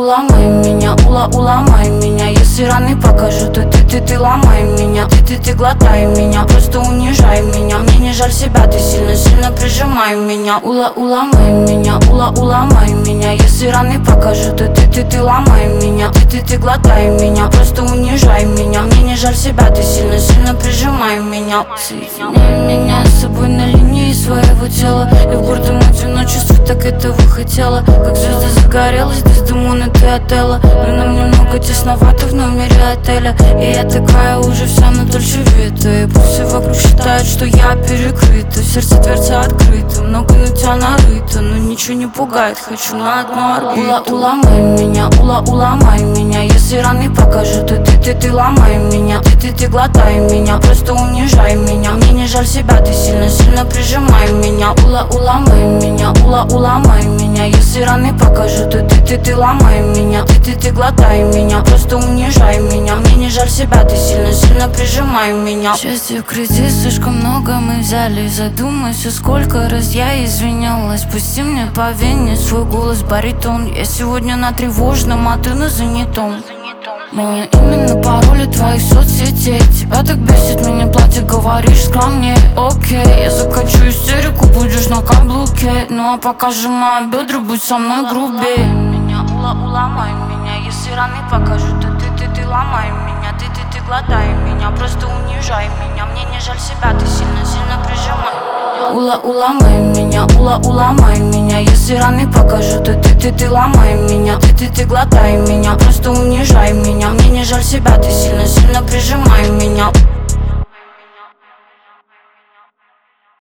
уламай меня, уломай меня. Если раны покажу, то ты ломай меня. Ты глотай меня, просто унижай меня. Мне не жаль себя, ты сильно прижимай меня. Уламай меня, уломай меня. Если раны покажу, то ты ломай меня. Ты глотай меня, просто унижай меня. Мне не жаль себя, ты сильно прижимай меня. Соединяй меня с собой на линии своего тела. Я в гордом одиночестве так этого хотела. Как звезда загорелась, Дездемона, ты отела. Но нам немного тесновато в номере отеля. И я такая уже вся на Дольче Вита. И пусть все вокруг считают, что я перекрыта. В сердце дверца открыта, много на тебя нарыто. Но ничего не пугает, хочу на одну орбиту. Уламай меня, уломай меня. Если раны покажу, то ты ломай меня. Ты глотай меня, просто унижай меня. Мне не жаль себя, ты сильно прижимай меня. Уламай меня, уломай меня. Если раны покажу, то ты ломай меня. Ты глотай меня, просто унижай меня. Мне не жаль себя, ты сильно прижимай меня. Счастье в кредит, слишком много мы взяли. Задумайся, сколько раз я извинялась. Пусти мне по вене свой голос баритон. Я сегодня на тревожном, а ты на занятом. Мое имя на пароле твоих соцсетей. Тебя так бесит, меня платье, говоришь скромнее. Окей, я закачу истерику, будешь на каблуке. Ну а пока сжимаю бедра, будь со мной грубее. Меня, уломай меня. Если раны покажу, то ты ломай меня. Ты глотай меня, просто унижай меня. Мне не жаль себя, ты сильно прижимай. Уламай меня, уломай меня. Если раны покажу, то ты ломай меня. Ты глотай меня, просто унижай меня. Мне не жаль себя, ты сильно прижимай меня.